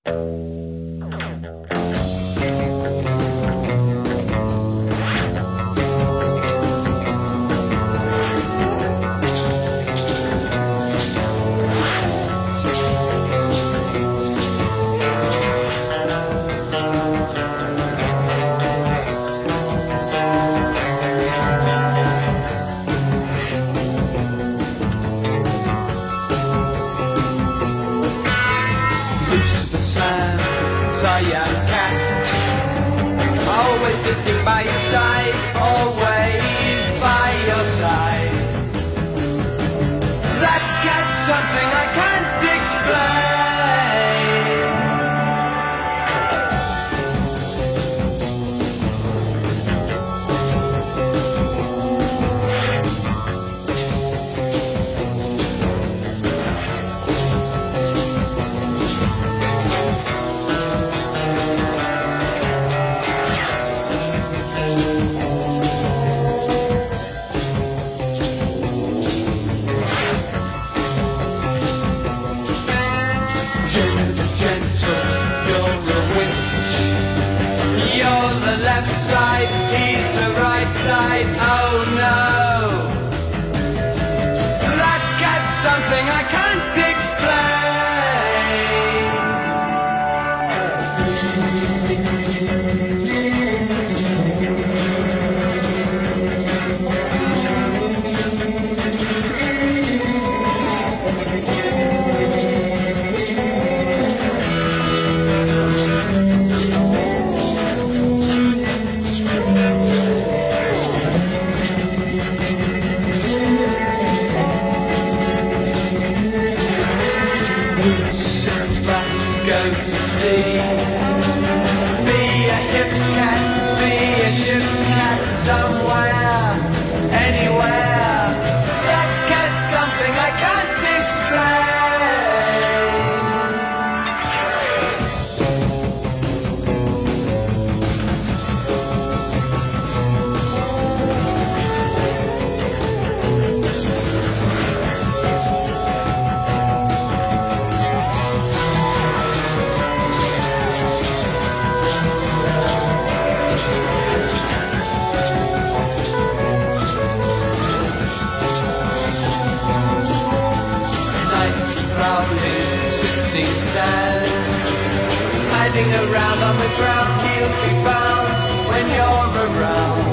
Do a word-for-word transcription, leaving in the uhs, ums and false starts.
Always sitting by your side, always by your side. That cat's something I can't explain. Left side, he's the right side, oh no. That cat's something I can't explain. Go to sea. Be a hip cat, be a ship's cat, somewhere, anywhere. That cat's something I can't explain. Sifting sand, hiding around on the ground, he'll be found when you're around.